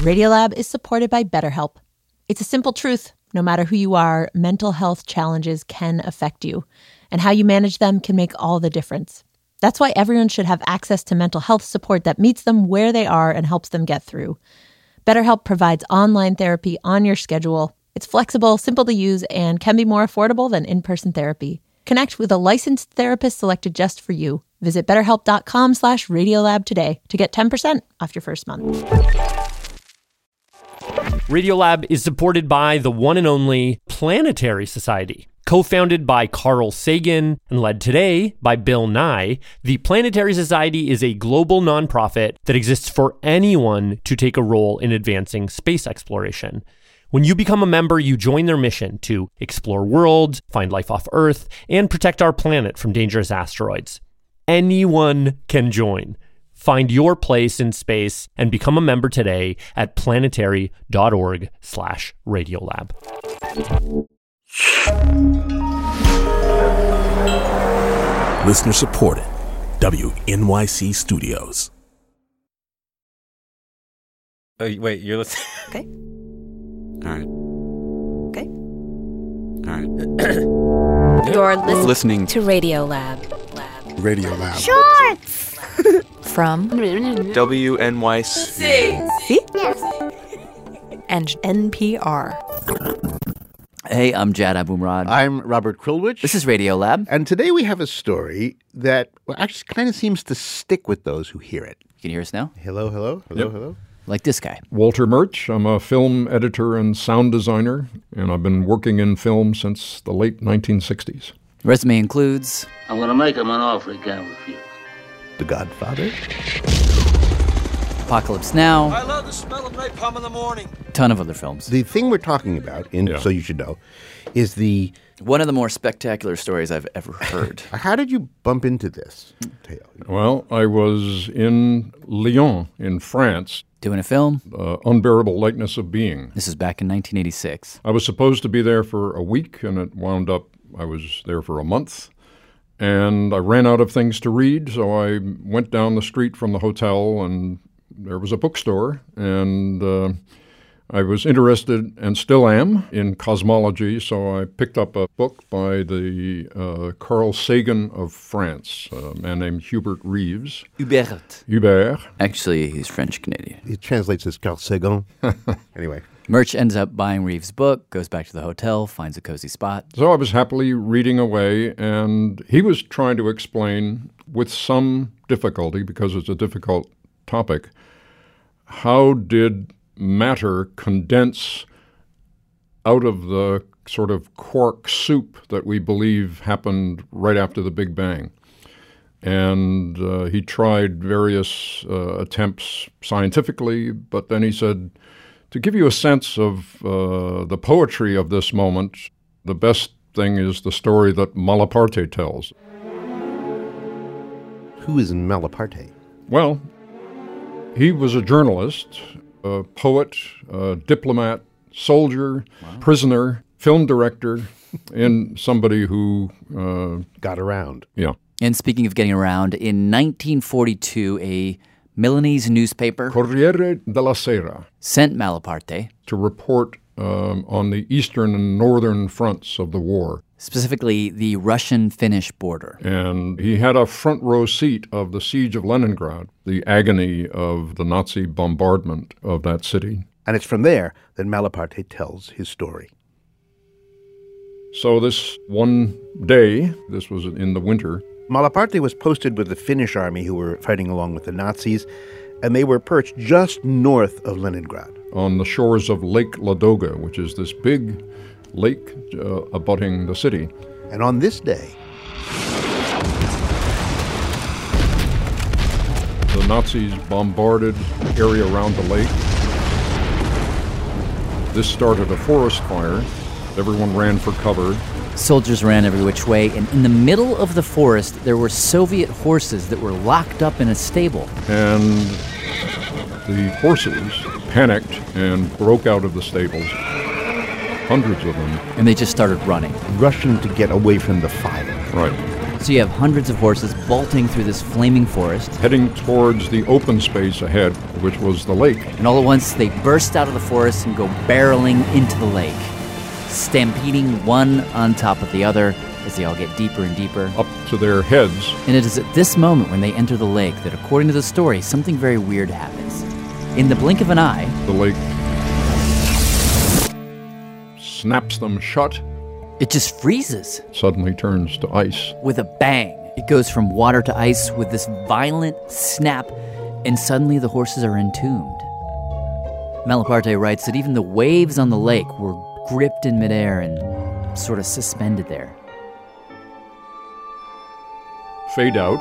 Radiolab is supported by BetterHelp. It's a simple truth. No matter who you are, mental health challenges can affect you, and how you manage them can make all the difference. That's why everyone should have access to mental health support that meets them where they are and helps them get through. BetterHelp provides online therapy on your schedule. It's flexible, simple to use, and can be more affordable than in-person therapy. Connect with a licensed therapist selected just for you. Visit betterhelp.com/Radiolab today to get 10% off your first month. Radiolab is supported by the one and only Planetary Society. Co-founded by Carl Sagan and led today by Bill Nye, the Planetary Society is a global nonprofit that exists for anyone to take a role in advancing space exploration. When you become a member, you join their mission to explore worlds, find life off Earth, and protect our planet from dangerous asteroids. Anyone can join. Find your place in space and become a member today at planetary.org/Radiolab. Listener supported. WNYC Studios. Oh, wait, you're listening? Okay. All right. Okay. All right. You're Listening to Radiolab. Radiolab. Shorts! From WNYC. See? And NPR. Hey, I'm Jad Abumrad. I'm Robert Krulwich. This is Radiolab. And today we have a story that actually kind of seems to stick with those who hear it. You can hear us now? Hello, hello, hello, hello. Like this guy. Walter Murch. I'm a film editor and sound designer, and I've been working in film since the late 1960s. Resume includes... I'm going to make him an offer he can't refuse. The Godfather. Apocalypse Now. I love the smell of napalm in the morning. Ton of other films. The thing we're talking about, so you should know, is the... One of the more spectacular stories I've ever heard. How did you bump into this tale? Well, I was in Lyon, in France. Doing a film. Unbearable Lightness of Being. This is back in 1986. I was supposed to be there for a week, and it wound up I was there for a month. And I ran out of things to read, so I went down the street from the hotel, and there was a bookstore, and I was interested, and still am, in cosmology, so I picked up a book by the Carl Sagan of France, a man named Hubert Reeves. Hubert. Actually, he's French-Canadian. It translates as Carl Sagan. Anyway. Murch ends up buying Reeves' book, goes back to the hotel, finds a cozy spot. So I was happily reading away, and he was trying to explain, with some difficulty, because it's a difficult topic, how did matter condense out of the sort of quark soup that we believe happened right after the Big Bang. And he tried various attempts scientifically, but then he said, to give you a sense of the poetry of this moment, the best thing is the story that Malaparte tells. Who is Malaparte? Well, he was a journalist, a poet, a diplomat, soldier, prisoner, film director, and somebody who... got around. Yeah. And speaking of getting around, in 1942, a Milanese newspaper, Corriere della Sera, sent Malaparte to report on the eastern and northern fronts of the war. Specifically, the Russian-Finnish border. And he had a front row seat of the siege of Leningrad, the agony of the Nazi bombardment of that city. And it's from there that Malaparte tells his story. So this one day, this was in the winter, Malaparte was posted with the Finnish army who were fighting along with the Nazis, and they were perched just north of Leningrad. On the shores of Lake Ladoga, which is this big lake abutting the city. And on this day, the Nazis bombarded the area around the lake. This started a forest fire. Everyone ran for cover. Soldiers ran every which way, and in the middle of the forest, there were Soviet horses that were locked up in a stable. And the horses panicked and broke out of the stables, hundreds of them. And they just started running. Rushing to get away from the fire. Right. So you have hundreds of horses bolting through this flaming forest. Heading towards the open space ahead, which was the lake. And all at once, they burst out of the forest and go barreling into the lake, stampeding one on top of the other as they all get deeper and deeper. Up to their heads. And it is at this moment when they enter the lake that, according to the story, something very weird happens. In the blink of an eye, the lake snaps them shut. It just freezes. Suddenly turns to ice. With a bang. It goes from water to ice with this violent snap, and suddenly the horses are entombed. Malaparte writes that even the waves on the lake were gripped in midair and sort of suspended there. Fade out.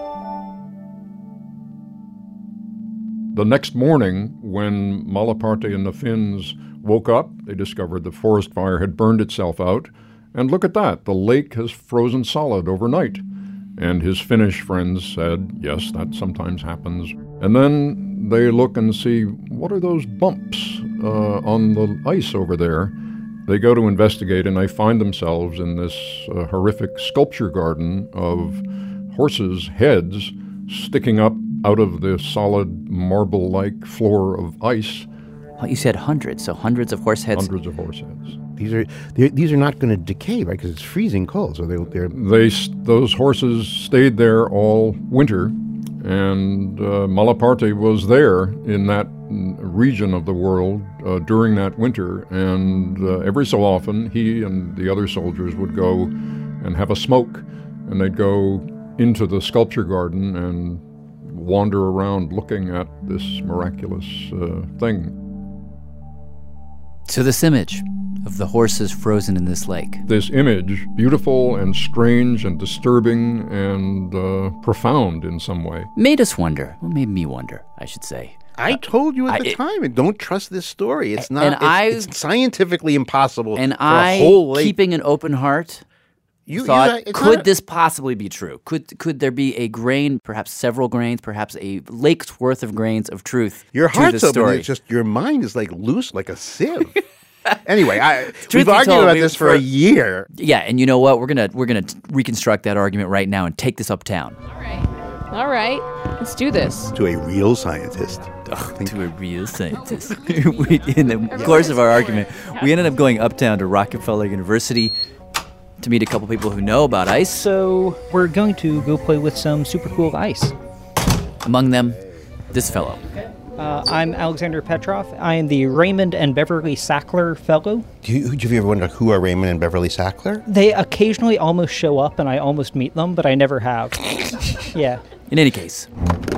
The next morning, when Malaparte and the Finns woke up, they discovered the forest fire had burned itself out. And look at that, the lake has frozen solid overnight. And his Finnish friends said, yes, that sometimes happens. And then they look and see, what are those bumps on the ice over there? They go to investigate, and they find themselves in this horrific sculpture garden of horses' heads sticking up out of the solid marble-like floor of ice. Well, you said hundreds, so hundreds of horse heads. Hundreds of horse heads. These are not going to decay, right? Because it's freezing cold. So those horses stayed there all winter, and Malaparte was there in that region of the world during that winter, and every so often he and the other soldiers would go and have a smoke, and they'd go into the sculpture garden and wander around looking at this miraculous thing. So this image of the horses frozen in this lake. This image, beautiful and strange and disturbing and profound in some way. Made us wonder. Well, made me wonder, I should say. I told you at the time, and don't trust this story. It's not. It's scientifically impossible. And for a whole lake. Keeping an open heart, thought, could this possibly be true? Could there be a grain, perhaps several grains, perhaps a lake's worth of grains of truth? Your heart's to the story? Open. It's just your mind is like loose, like a sieve. Anyway, we've argued about this for a year. Yeah, and you know what? We're gonna reconstruct that argument right now and take this uptown. All right, let's do this. To a real scientist. To a real scientist. In the course of our argument, we ended up going uptown to Rockefeller University to meet a couple people who know about ice. So we're going to go play with some super cool ice. Among them, this fellow. I'm Alexander Petrov. I am the Raymond and Beverly Sackler Fellow. Do you ever wonder who are Raymond and Beverly Sackler? They occasionally almost show up, and I almost meet them, but I never have. Yeah. In any case,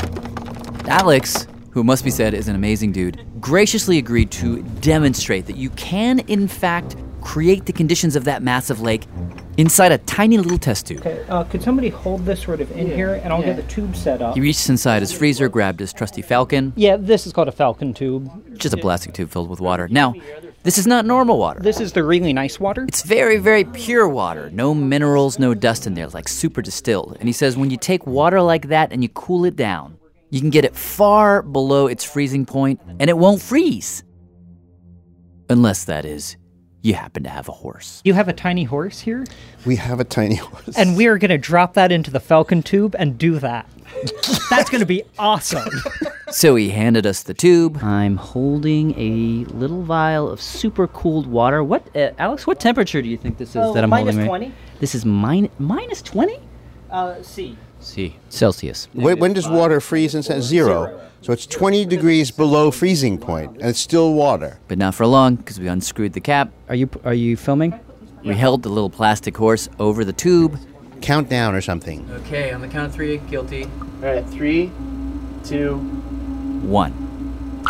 Alex, who must be said is an amazing dude, graciously agreed to demonstrate that you can, in fact, create the conditions of that massive lake inside a tiny little test tube. Okay, could somebody hold this sort of in here, and I'll get the tube set up. He reached inside his freezer, grabbed his trusty Falcon. Yeah, this is called a Falcon tube. Just a plastic tube filled with water. Now, this is not normal water. This is the really nice water. It's very, very pure water. No minerals, no dust in there. It's like super distilled. And he says when you take water like that and you cool it down, you can get it far below its freezing point, and it won't freeze. Unless, that is, you happen to have a horse. You have a tiny horse here? We have a tiny horse. And we are going to drop that into the Falcon tube and do that. That's going to be awesome. So he handed us the tube. I'm holding a little vial of super cooled water. What, Alex, what temperature do you think this is that I'm holding? Minus 20. This is minus 20? C. Celsius. When does water freeze and say 0? So it's 20 degrees below freezing point, and it's still water. But not for long, because we unscrewed the cap. Are you filming? We held the little plastic horse over the tube. Count down or something. Okay, on the count of 3, guilty. All right, 3, 2, 1.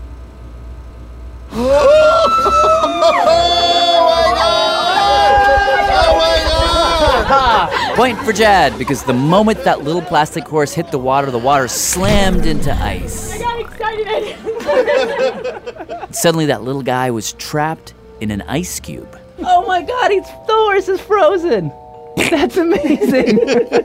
Point for Jad, because the moment that little plastic horse hit the water slammed into ice. I got excited. Suddenly that little guy was trapped in an ice cube. Oh my God, the horse is frozen. That's amazing.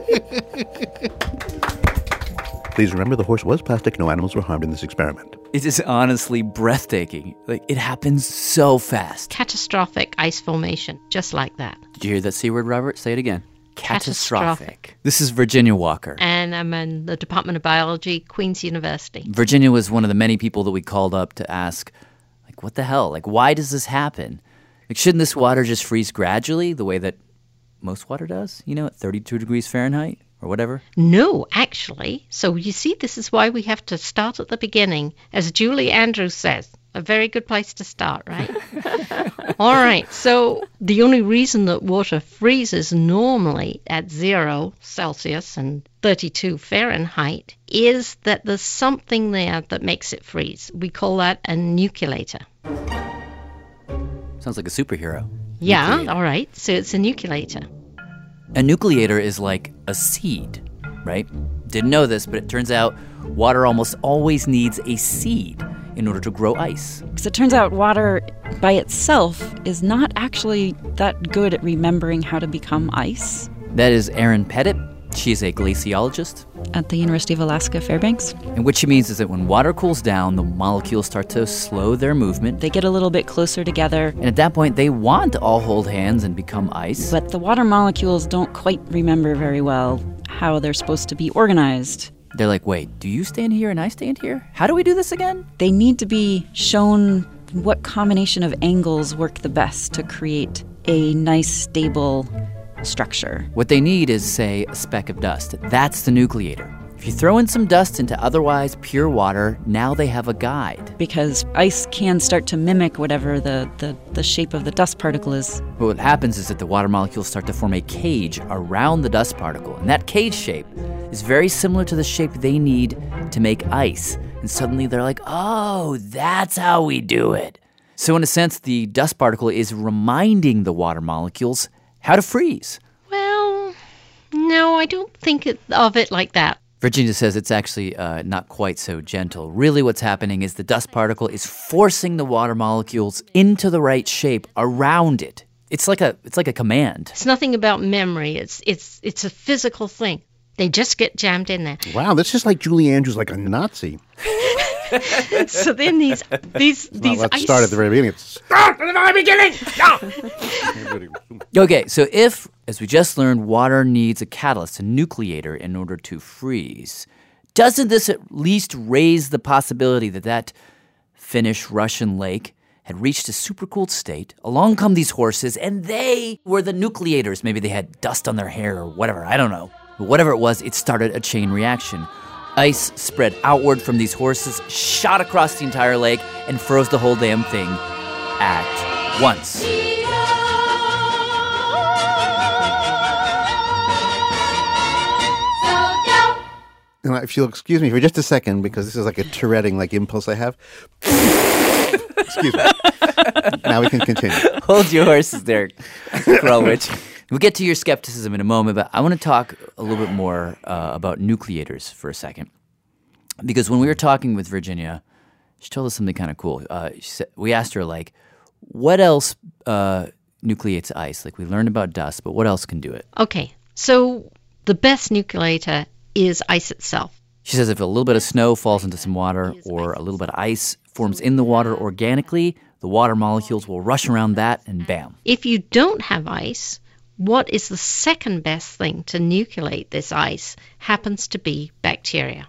Please remember the horse was plastic. No animals were harmed in this experiment. It is honestly breathtaking. Like, it happens so fast. Catastrophic ice formation, just like that. Did you hear that C word, Robert? Say it again. catastrophic. This is Virginia Walker. And I'm in the Department of Biology, Queen's University. Virginia was one of the many people that we called up to ask, like, what the hell? Like, why does this happen? Like, shouldn't this water just freeze gradually the way that most water does, at 32 degrees Fahrenheit or whatever? No, actually. So you see, this is why we have to start at the beginning. As Julie Andrews says, a very good place to start, right? All right, so the only reason that water freezes normally at 0 Celsius and 32 Fahrenheit is that there's something there that makes it freeze. We call that a nucleator. Sounds like a superhero. Yeah, Nucleator. all right, so it's a nucleator. A nucleator is like a seed, right? Didn't know this, but it turns out water almost always needs a seed in order to grow ice. Because it turns out water by itself is not actually that good at remembering how to become ice. That is Erin Pettit. She's a glaciologist at the University of Alaska Fairbanks. And what she means is that when water cools down, the molecules start to slow their movement. They get a little bit closer together. And at that point, they want to all hold hands and become ice. But the water molecules don't quite remember very well how they're supposed to be organized. They're like, wait, do you stand here and I stand here? How do we do this again? They need to be shown what combination of angles work the best to create a nice, stable structure. What they need is, say, a speck of dust. That's the nucleator. If you throw in some dust into otherwise pure water, now they have a guide. Because ice can start to mimic whatever the shape of the dust particle is. But what happens is that the water molecules start to form a cage around the dust particle. And that cage shape is very similar to the shape they need to make ice. And suddenly they're like, oh, that's how we do it. So in a sense, the dust particle is reminding the water molecules how to freeze. Well, no, I don't think of it like that. Virginia says it's actually not quite so gentle. Really what's happening is the dust particle is forcing the water molecules into the right shape around it. It's like a command. It's nothing about memory. It's a physical thing. They just get jammed in there. Wow, that's just like Julie Andrews, like a Nazi. So then these let's start at the very beginning. Start at the very beginning! Okay, so if, as we just learned, water needs a catalyst, a nucleator, in order to freeze, doesn't this at least raise the possibility that Finnish-Russian lake had reached a supercooled state? Along come these horses, and they were the nucleators. Maybe they had dust on their hair or whatever, I don't know. But whatever it was, it started a chain reaction. Ice spread outward from these horses, shot across the entire lake, and froze the whole damn thing at once. And if you'll excuse me for just a second, because this is like a Touretting impulse I have. Excuse me. Now we can continue. Hold your horses there, Krulwich. We'll get to your skepticism in a moment, but I want to talk a little bit more about nucleators for a second. Because when we were talking with Virginia, she told us something kind of cool. We asked her, what else nucleates ice? We learned about dust, but what else can do it? Okay, so the best nucleator is ice itself. She says if a little bit of snow falls into some water or a little bit of ice forms in the water organically, the water molecules will rush around that and bam. If you don't have ice, what is the second best thing to nucleate this ice happens to be bacteria.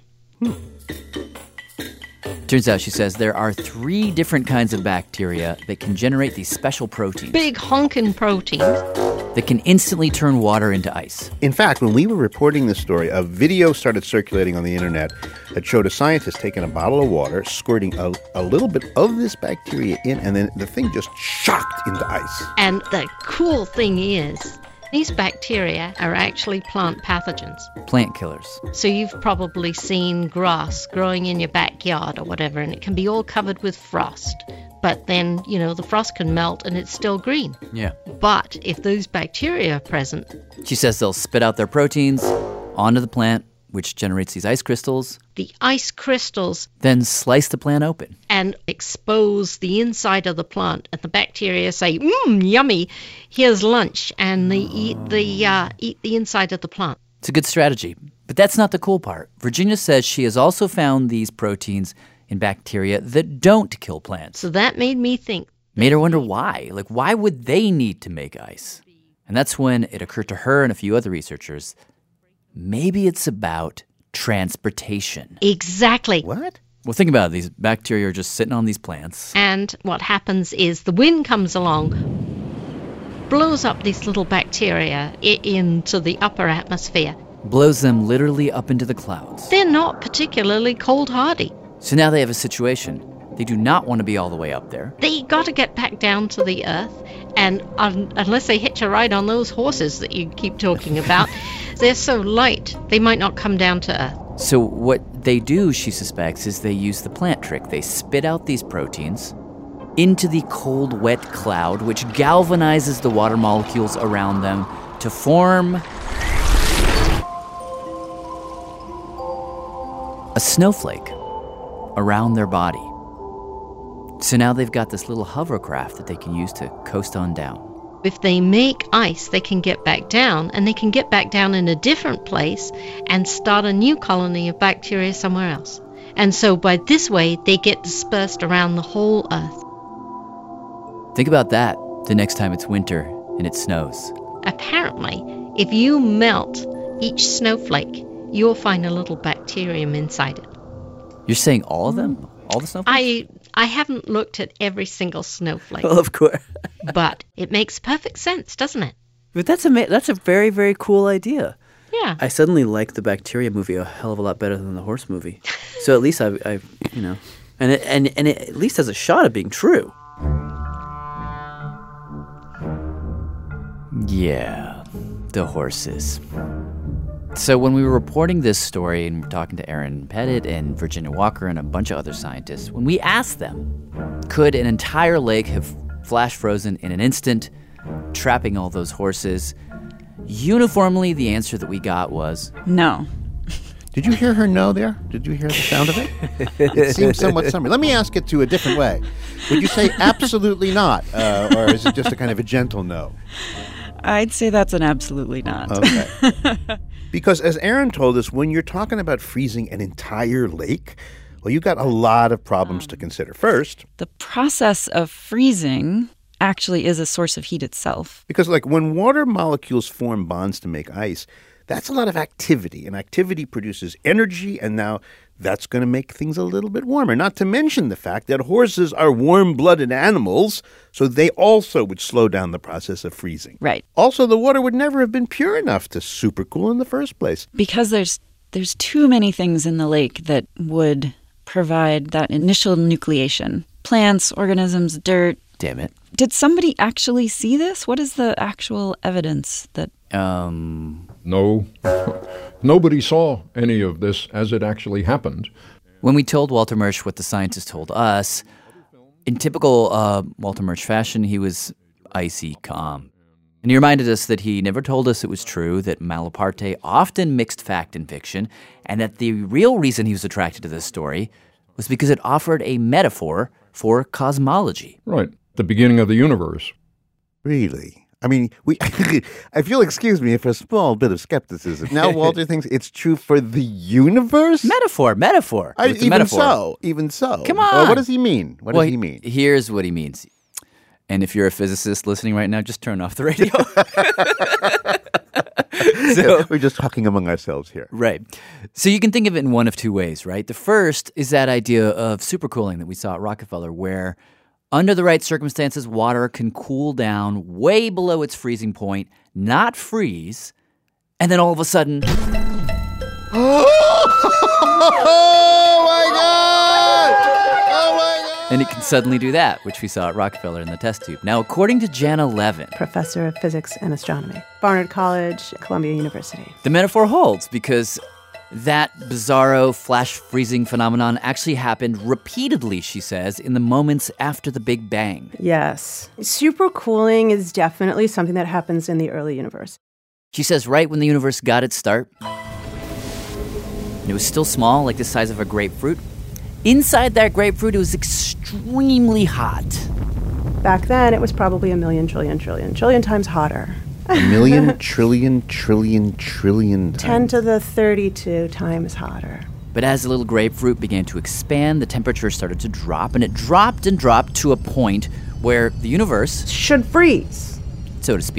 Turns out, she says, there are 3 different kinds of bacteria that can generate these special proteins. Big honkin' proteins. That can instantly turn water into ice. In fact, when we were reporting this story, a video started circulating on the internet that showed a scientist taking a bottle of water, squirting a little bit of this bacteria in, and then the thing just shocked into ice. And the cool thing is, these bacteria are actually plant pathogens. Plant killers. So you've probably seen grass growing in your backyard or whatever, and it can be all covered with frost. But then, the frost can melt and it's still green. Yeah. But if those bacteria are present... She says they'll spit out their proteins onto the plant, which generates these ice crystals. The ice crystals... Then slice the plant open. And expose the inside of the plant. And the bacteria say, yummy, here's lunch. And they eat the inside of the plant. It's a good strategy. But that's not the cool part. Virginia says she has also found these proteins in bacteria that don't kill plants. So that made me think. Made her wonder why. Why would they need to make ice? And that's when it occurred to her and a few other researchers, maybe it's about transportation. Exactly. What? Well, think about it. These bacteria are just sitting on these plants. And what happens is the wind comes along, blows up these little bacteria into the upper atmosphere. Blows them literally up into the clouds. They're not particularly cold hardy. So now they have a situation. They do not want to be all the way up there. They got to get back down to the earth, and unless they hitch a ride on those horses that you keep talking about, they're so light, they might not come down to earth. So what they do, she suspects, is they use the plant trick. They spit out these proteins into the cold, wet cloud, which galvanizes the water molecules around them to form a snowflake around their body. So now they've got this little hovercraft that they can use to coast on down. If they make ice, they can get back down, and they can get back down in a different place and start a new colony of bacteria somewhere else. And so by this way, they get dispersed around the whole earth. Think about that the next time it's winter and it snows. Apparently, if you melt each snowflake, you'll find a little bacterium inside it. You're saying all of them? All the snowflakes? I haven't looked at every single snowflake. Well, of course. But it makes perfect sense, doesn't it? But that's a very, very cool idea. Yeah. I suddenly like the bacteria movie a hell of a lot better than the horse movie. So at least I you know, and it at least has a shot of being true. Yeah, the horses. So when we were reporting this story and we're talking to Aaron Pettit and Virginia Walker and a bunch of other scientists, when we asked them, could an entire lake have flash frozen in an instant, trapping all those horses, uniformly the answer that we got was no. Did you hear her no there? Did you hear the sound of it? It seems somewhat summary. Let me ask it to a different way. Would you say absolutely not, or is it just a kind of a gentle no? I'd say that's an absolutely not. Okay. Because as Aaron told us, when you're talking about freezing an entire lake, well, you've got a lot of problems to consider. First, the process of freezing actually is a source of heat itself. Because, like, when water molecules form bonds to make ice, that's a lot of activity, and activity produces energy, and now that's going to make things a little bit warmer. Not to mention the fact that horses are warm-blooded animals, so they also would slow down the process of freezing. Right. Also, the water would never have been pure enough to supercool in the first place. Because there's too many things in the lake that would provide that initial nucleation. Plants, organisms, dirt. Damn it. Did somebody actually see this? What is the actual evidence that... No. Nobody saw any of this as it actually happened. When we told Walter Murch what the scientists told us, in typical Walter Murch fashion, he was icy calm. And he reminded us that he never told us it was true, that Malaparte often mixed fact and fiction, and that the real reason he was attracted to this story was because it offered a metaphor for cosmology. Right. The beginning of the universe. Really? I mean, if you'll excuse me for a small bit of skepticism. Now Walter thinks it's true for the universe? Metaphor. It's a metaphor. Even so. Come on. What does he mean? What does he mean? Here's what he means. And if you're a physicist listening right now, just turn off the radio. So, we're just talking among ourselves here. Right. So you can think of it in one of two ways, right? The first is that idea of supercooling that we saw at Rockefeller, where under the right circumstances, water can cool down way below its freezing point, not freeze, and then all of a sudden... Oh my God! Oh my God! And it can suddenly do that, which we saw at Rockefeller in the test tube. Now, according to Jana Levin, professor of physics and astronomy, Barnard College, Columbia University, the metaphor holds because that bizarro flash freezing phenomenon actually happened repeatedly, she says, in the moments after the Big Bang. Yes. Supercooling is definitely something that happens in the early universe. She says right when the universe got its start, it was still small, like the size of a grapefruit. Inside that grapefruit, it was extremely hot. Back then, it was probably 1,000,000 trillion times hotter. 1,000,000 trillion times. 10 to the 32 times hotter. But as the little grapefruit began to expand, the temperature started to drop, and it dropped and dropped to a point where the universe should freeze, so to speak.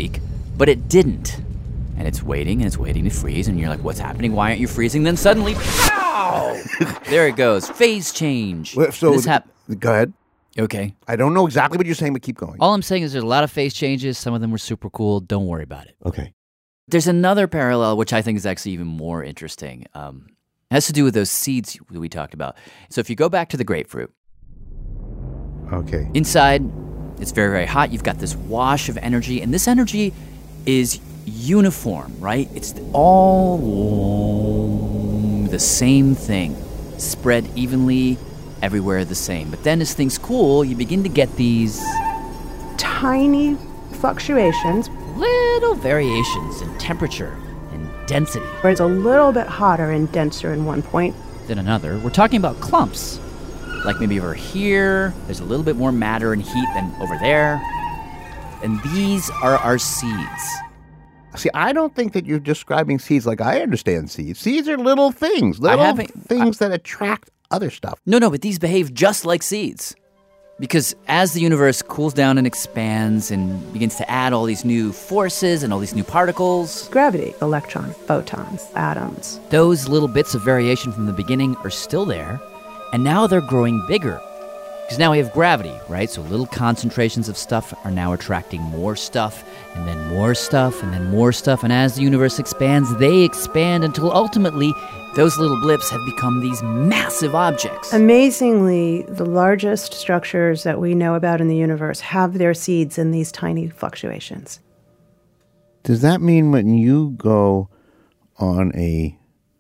But it didn't. And it's waiting to freeze, and you're like, what's happening? Why aren't you freezing? Then suddenly, pow! There it goes. Phase change. Go ahead. Okay. I don't know exactly what you're saying, but keep going. All I'm saying is there's a lot of phase changes. Some of them were super cool. Don't worry about it. Okay. There's another parallel, which I think is actually even more interesting. It has to do with those seeds we talked about. So if you go back to the grapefruit. Okay. Inside, it's very, very hot. You've got this wash of energy, and this energy is uniform, right? It's all the same thing, spread evenly, everywhere the same. But then as things cool, you begin to get these tiny fluctuations, little variations in temperature and density. Where it's a little bit hotter and denser in one point than another. We're talking about clumps. Like maybe over here, there's a little bit more matter and heat than over there. And these are our seeds. See, I don't think that you're describing seeds like I understand seeds. Seeds are little things, things that attract other stuff. No, but these behave just like seeds. Because as the universe cools down and expands and begins to add all these new forces and all these new particles... Gravity, electrons, photons, atoms. Those little bits of variation from the beginning are still there, and now they're growing bigger. Because now we have gravity, right? So little concentrations of stuff are now attracting more stuff, and then more stuff, and then more stuff. And as the universe expands, they expand until ultimately those little blips have become these massive objects. Amazingly, the largest structures that we know about in the universe have their seeds in these tiny fluctuations. Does that mean when you go on a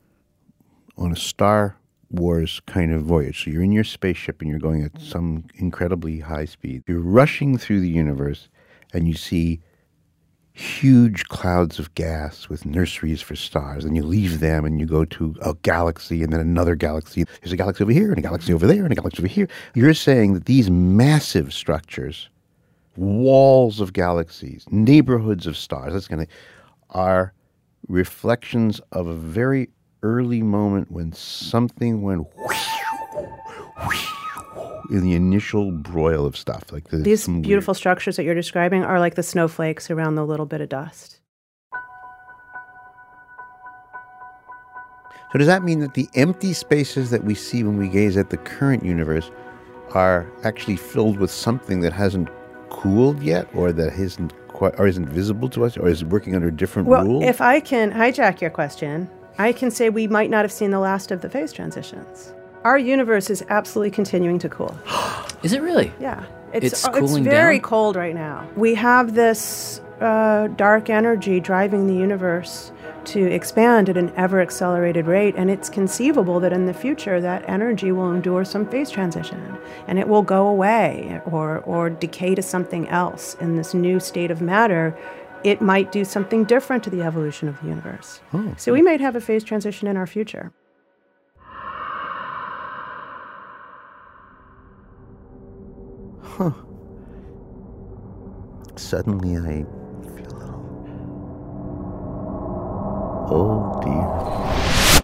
Star Wars kind of voyage, so you're in your spaceship and you're going at some incredibly high speed, you're rushing through the universe and you see huge clouds of gas with nurseries for stars, and you leave them and you go to a galaxy and then another galaxy. There's a galaxy over here and a galaxy over there and a galaxy over here. You're saying that these massive structures, walls of galaxies, neighborhoods of stars, are reflections of a very early moment when something went in the initial broil of stuff. These beautiful structures that you're describing are like the snowflakes around the little bit of dust. So does that mean that the empty spaces that we see when we gaze at the current universe are actually filled with something that hasn't cooled yet, or that isn't visible to us, or is working under different rules? Well, if I can hijack your question, I can say we might not have seen the last of the phase transitions. Our universe is absolutely continuing to cool. Is it really? Yeah. It's cooling very down? cold right now. We have this dark energy driving the universe to expand at an ever-accelerated rate, and it's conceivable that in the future that energy will endure some phase transition, and it will go away or decay to something else in this new state of matter. It might do something different to the evolution of the universe. Oh. So we might have a phase transition in our future. Huh. Suddenly I feel a little... Oh, dear.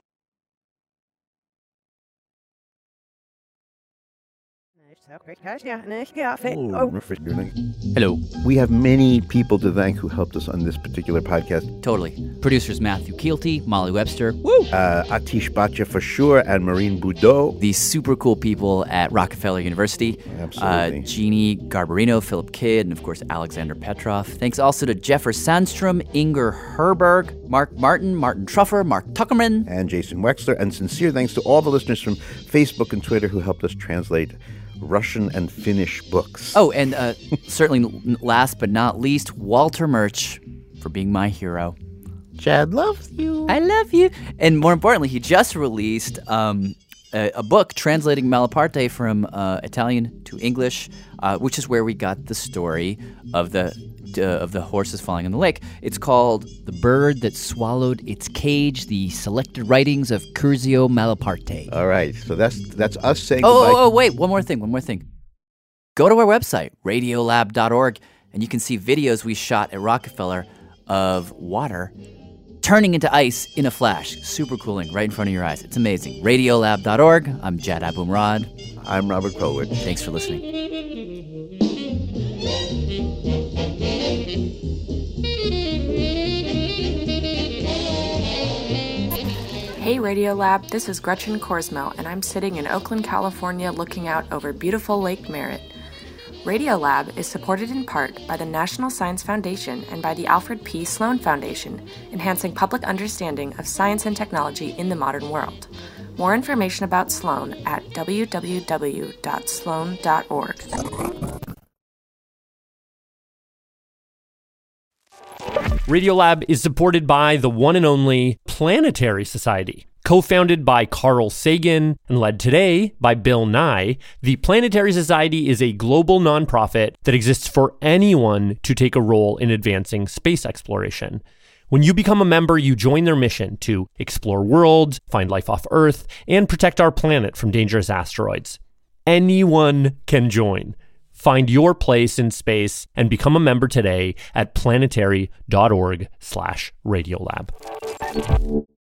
Hello. We have many people to thank who helped us on this particular podcast. Totally. Producers Matthew Keelty, Molly Webster, Atish Bhatia for sure, and Maureen Boudreau. These super cool people at Rockefeller University. Absolutely. Jeannie Garbarino, Philip Kidd, and of course Alexander Petrov. Thanks also to Jeffer Sandstrom, Inger Herberg, Mark Martin, Martin Truffer, Mark Tuckerman, and Jason Wexler. And sincere thanks to all the listeners from Facebook and Twitter who helped us translate Russian and Finnish books. Oh, and certainly last but not least, Walter Murch for being my hero. Chad loves you. I love you. And more importantly, he just released a book translating Malaparte from Italian to English, which is where we got the story of the horses falling in the lake. It's called The Bird That Swallowed Its Cage, the selected writings of Curzio Malaparte. All right, so that's us saying goodbye. Oh, wait, one more thing. Go to our website, radiolab.org, and you can see videos we shot at Rockefeller of water turning into ice in a flash. Super cooling, right in front of your eyes. It's amazing. Radiolab.org. I'm Jad Abumrad. I'm Robert Colwood. Thanks for listening. Hey Radiolab, this is Gretchen Korsmel, and I'm sitting in Oakland, California looking out over beautiful Lake Merritt. Radiolab is supported in part by the National Science Foundation and by the Alfred P. Sloan Foundation, enhancing public understanding of science and technology in the modern world. More information about Sloan at www.sloan.org. Radiolab is supported by the one and only Planetary Society. Co-founded by Carl Sagan and led today by Bill Nye, the Planetary Society is a global nonprofit that exists for anyone to take a role in advancing space exploration. When you become a member, you join their mission to explore worlds, find life off Earth, and protect our planet from dangerous asteroids. Anyone can join. Find your place in space and become a member today at planetary.org/Radiolab.